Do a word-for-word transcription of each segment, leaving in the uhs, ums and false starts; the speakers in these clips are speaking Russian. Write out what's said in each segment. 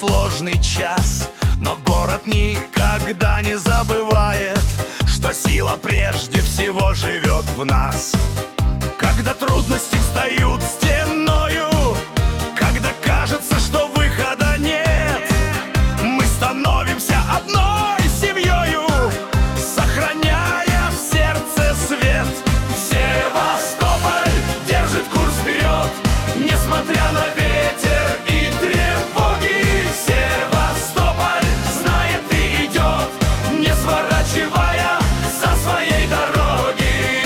сложный час, но город никогда не забывает, что сила прежде всего живет в нас. Когда трудности встают стеною, когда кажется, что выхода нет, мы становимся одной семьёю, сохраняя в сердце свет. Севастополь держит курс вперед, несмотря на ветер и тревоги. Севастополь знает и идет, не сворачивая со своей дороги.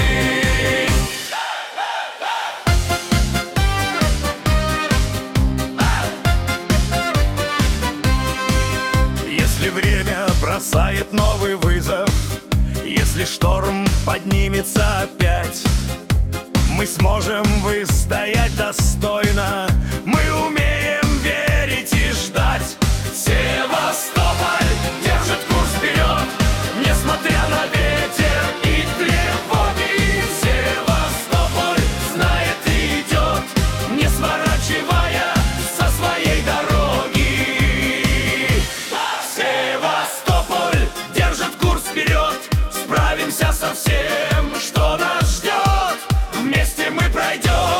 Если время бросает новый вызов, если шторм поднимется опять, мы сможем выстоять достойно, мы умеем верить и ждать. Севастополь держит курс вперед, несмотря на ветер и тревоги. Севастополь знает и идет, не сворачивая со своей дороги. Севастополь держит курс вперед, справимся со всем, что нас ждет. Вместе мы пройдем.